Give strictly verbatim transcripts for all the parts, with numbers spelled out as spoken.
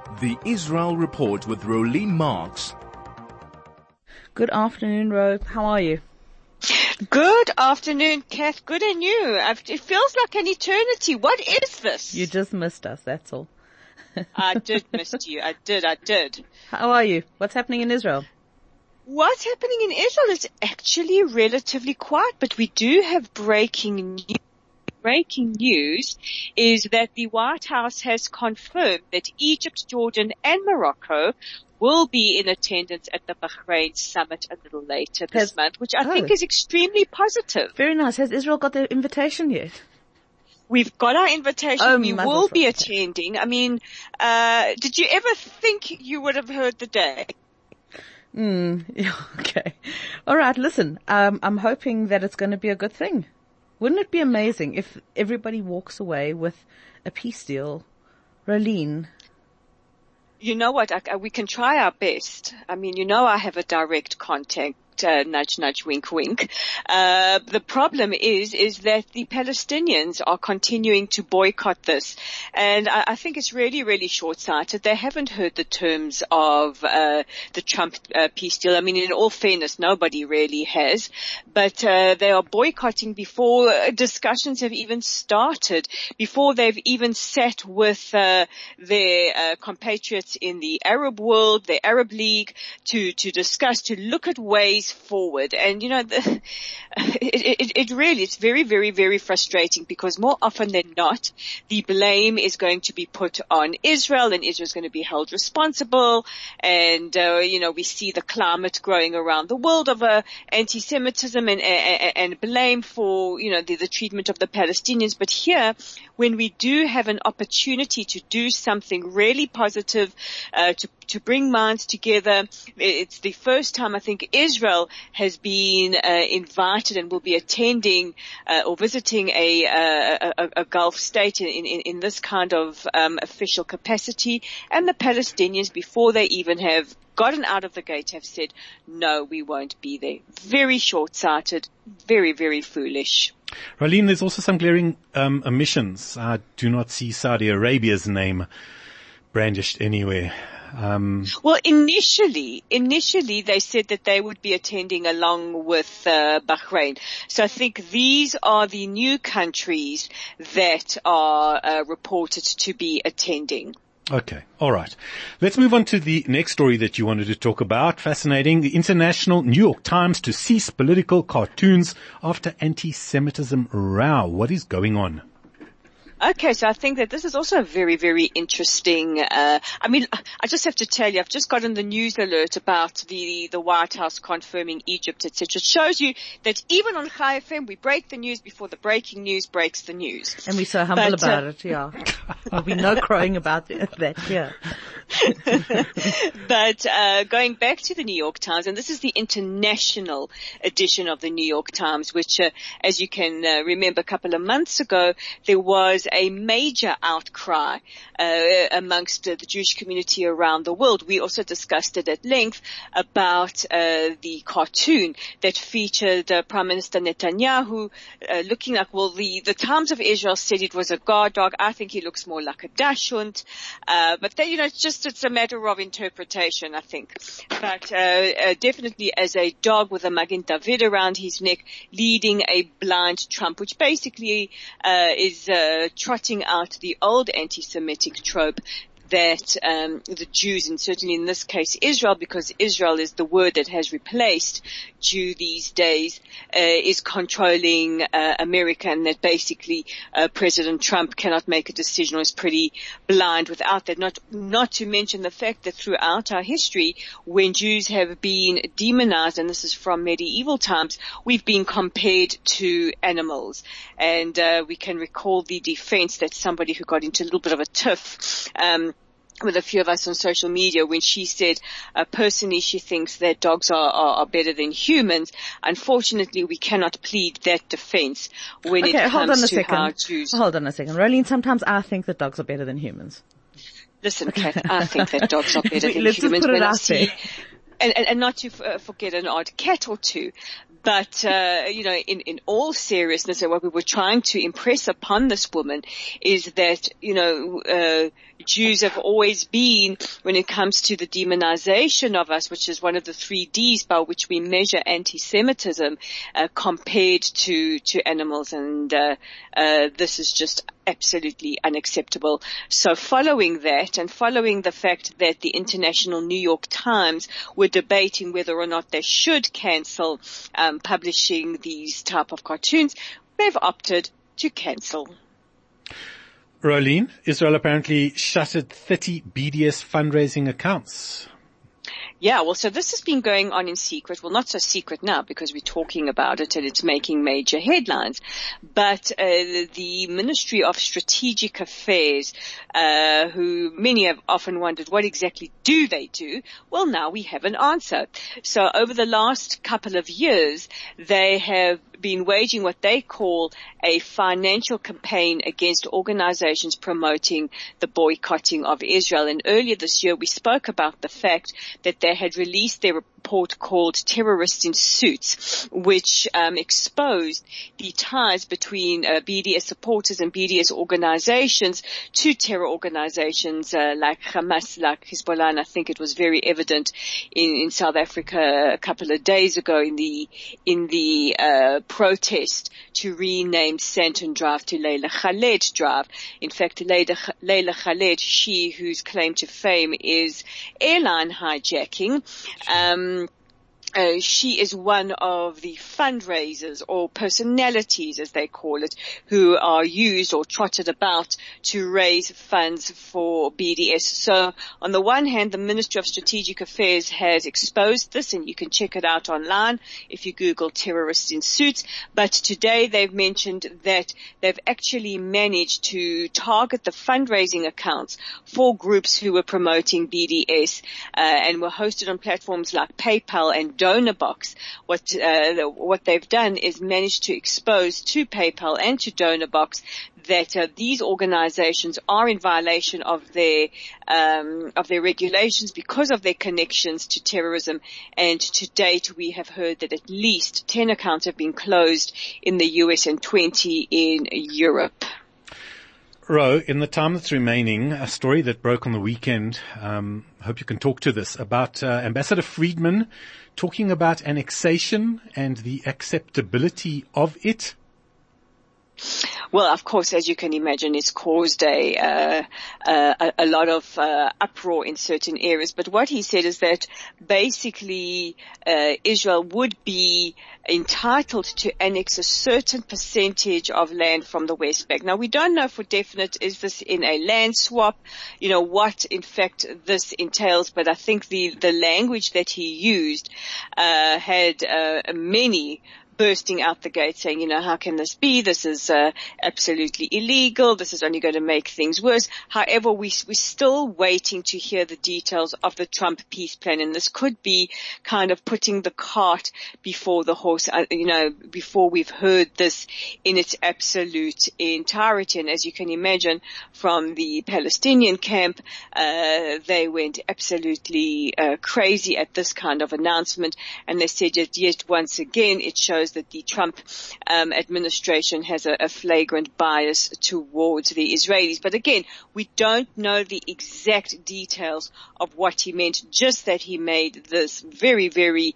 The Israel Report with Rolene Marks. Good afternoon, Ro. How are you? Good afternoon, Kath. Good and you. I've, it feels like an eternity. What is this? You just missed us, that's all. I did miss you. I did, I did. How are you? What's happening in Israel? What's happening in Israel is actually relatively quiet, but we do have breaking news. Breaking news is that the White House has confirmed that Egypt, Jordan, and Morocco will be in attendance at the Bahrain summit a little later this has, month, which I oh, think is extremely positive. Very nice. Has Israel got their invitation yet? We've got our invitation. Oh, we will be attending. I mean, uh, did you ever think you would have heard the day? Mm, okay. All right. Listen, um, I'm hoping that it's going to be a good thing. Wouldn't it be amazing if everybody walks away with a peace deal? Rolene. You know what? I, I, we can try our best. I mean, you know I have a direct contact. Uh, nudge, nudge, wink, wink. Uh, the problem is, is that the Palestinians are continuing to boycott this. And I, I think it's really, really short-sighted. They haven't heard the terms of, uh, the Trump, uh, peace deal. I mean, in all fairness, nobody really has. But, uh, they are boycotting before discussions have even started, before they've even sat with, uh, their, uh, compatriots in the Arab world, the Arab League, to, to discuss, to look at ways forward. And you know, the, it, it, it really, it's very, very, very frustrating because more often than not, the blame is going to be put on Israel and Israel is going to be held responsible. And, uh, you know, we see the climate growing around the world of uh, anti-Semitism and, and, and blame for, you know, the, the treatment of the Palestinians. But here, when we do have an opportunity to do something really positive, uh, to to bring minds together. It's the first time I think Israel has been uh, invited and will be attending uh, or visiting a, a, a, a Gulf state in, in, in this kind of um, official capacity. And the Palestinians, before they even have gotten out of the gate, have said, no, we won't be there. Very short-sighted, very, very foolish. Rolene, there's also some glaring um, omissions. I do not see Saudi Arabia's name brandished anywhere. Um, well, initially, initially they said that they would be attending along with uh, Bahrain. So I think these are the new countries that are uh, reported to be attending. Okay. All right. Let's move on to the next story that you wanted to talk about. Fascinating. The International New York Times to cease political cartoons after anti-Semitism row. What is going on? Okay, so I think that this is also a very, very interesting, uh, I mean, I just have to tell you, I've just gotten the news alert about the, the White House confirming Egypt, et cetera. It shows you that even on Chai F M, we break the news before the breaking news breaks the news. And we're so humble but, about uh, it, yeah. There'll be no crowing about that here. But, uh, going back to the New York Times, and this is the international edition of the New York Times, which, uh, as you can uh, remember a couple of months ago, there was a major outcry uh, amongst uh, the Jewish community around the world. We also discussed it at length about uh, the cartoon that featured uh, Prime Minister Netanyahu uh, looking like, well, the, the Times of Israel said it was a guard dog. I think he looks more like a dachshund. Uh, but, then, you know, it's just, it's a matter of interpretation, I think. But uh, uh, definitely as a dog with a Magen David around his neck leading a blind Trump, which basically uh, is uh, trotting out the old anti-Semitic trope that um, the Jews, and certainly in this case Israel, because Israel is the word that has replaced Jew these days, uh, is controlling uh, America, and that basically uh, President Trump cannot make a decision or is pretty blind without that. Not, not to mention the fact that throughout our history, when Jews have been demonized, and this is from medieval times, we've been compared to animals. And uh, we can recall the defense that somebody who got into a little bit of a tiff um with a few of us on social media when she said uh, personally she thinks that dogs are, are, are better than humans. Unfortunately, we cannot plead that defense when okay, it hold on comes a to second. how Jews... Hold on a second. Rolene, sometimes I think that dogs are better than humans. Listen, Kat, I think that dogs are better than Let's humans. Just put it when out I see, there. And, and, and not to uh, forget an odd cat or two. but, uh, you know, in, in all seriousness, what we were trying to impress upon this woman is that, you know, uh, Jews have always been, when it comes to the demonization of us, which is one of the three Ds by which we measure anti-Semitism, uh, compared to, to animals. And, uh, uh, this is just absolutely unacceptable. So following that and following the fact that the International New York Times were debating whether or not they should cancel, um, publishing these type of cartoons, they've opted to cancel. Rolene, Israel apparently shuttered thirty B D S fundraising accounts. Yeah, well, so this has been going on in secret. Well, not so secret now because we're talking about it and it's making major headlines. But uh, the Ministry of Strategic Affairs, uh, who many have often wondered what exactly do they do? Well, now we have an answer. So over the last couple of years, they have been waging what they call a financial campaign against organizations promoting the boycotting of Israel. And earlier this year, we spoke about the fact that they had released their report called Terrorists in Suits, which um, exposed the ties between uh, B D S supporters and B D S organizations to terror organizations uh, like Hamas, like Hezbollah. And I think it was very evident in, in South Africa a couple of days ago in the in the uh, protest to rename Santon Drive to Leila Khaled Drive. In fact, Leila, Leila Khaled, she whose claim to fame is airline hijacking, um, Uh, she is one of the fundraisers or personalities, as they call it, who are used or trotted about to raise funds for B D S. So on the one hand, the Ministry of Strategic Affairs has exposed this, and you can check it out online if you Google terrorists in suits. But today they've mentioned that they've actually managed to target the fundraising accounts for groups who were promoting B D S uh, and were hosted on platforms like PayPal and DonorBox. What uh, what they've done is managed to expose to PayPal and to DonorBox that uh, these organizations are in violation of their um, of their regulations because of their connections to terrorism. And to date, we have heard that at least ten accounts have been closed in the U S and twenty in Europe. Ro, in the time that's remaining, a story that broke on the weekend, um, I hope you can talk to this, about uh, Ambassador Friedman talking about annexation and the acceptability of it. Well, of course, as you can imagine, it's caused a uh, uh, a lot of uh, uproar in certain areas. But what he said is that basically uh, Israel would be entitled to annex a certain percentage of land from the West Bank. Now, we don't know for definite, is this in a land swap, you know, what in fact this entails, but I think the, the language that he used uh, had uh, many bursting out the gate saying, you know, how can this be? This is uh, absolutely illegal. This is only going to make things worse. However, we, we're still waiting to hear the details of the Trump peace plan. And this could be kind of putting the cart before the horse, uh, you know, before we've heard this in its absolute entirety. And as you can imagine, from the Palestinian camp, uh, they went absolutely uh, crazy at this kind of announcement. And they said that yet once again, it shows that the Trump um, administration has a, a flagrant bias towards the Israelis. But again, we don't know the exact details of what he meant, just that he made this very, very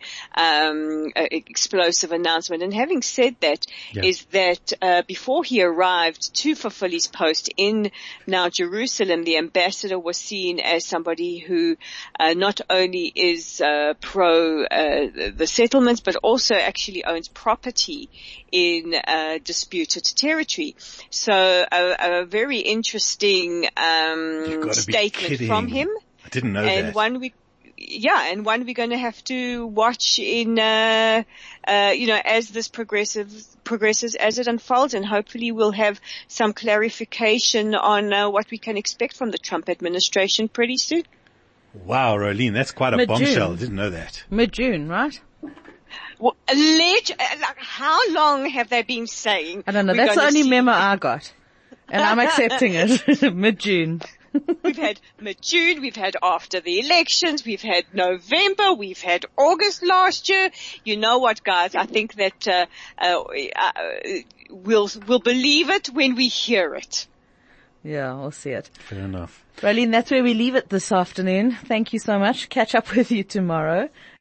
um, uh, explosive announcement. And having said that, yeah. is that uh, before he arrived to fulfill his post in now Jerusalem, the ambassador was seen as somebody who uh, not only is uh, pro uh, the settlements, but also actually owns property in uh, disputed territory. So a, a very interesting um, statement from him. I didn't know and that. One we, yeah, and one we're going to have to watch in, uh, uh, you know, as this progressive progresses, as it unfolds, and hopefully we'll have some clarification on uh, what we can expect from the Trump administration pretty soon. Wow, Rolene, that's quite a Mid-June. bombshell. I didn't know that. Mid-June, right? Well, alleged, like, how long have they been saying? I don't know. That's the only see- memo I got. And I'm accepting it. Mid-June. We've had mid-June, we've had after the elections, we've had November, we've had August last year. You know what, guys? I think that uh, uh, uh, we'll we'll believe it when we hear it. Yeah, we'll see it. Fair enough. Raylene, that's where we leave it this afternoon. Thank you so much. Catch up with you tomorrow.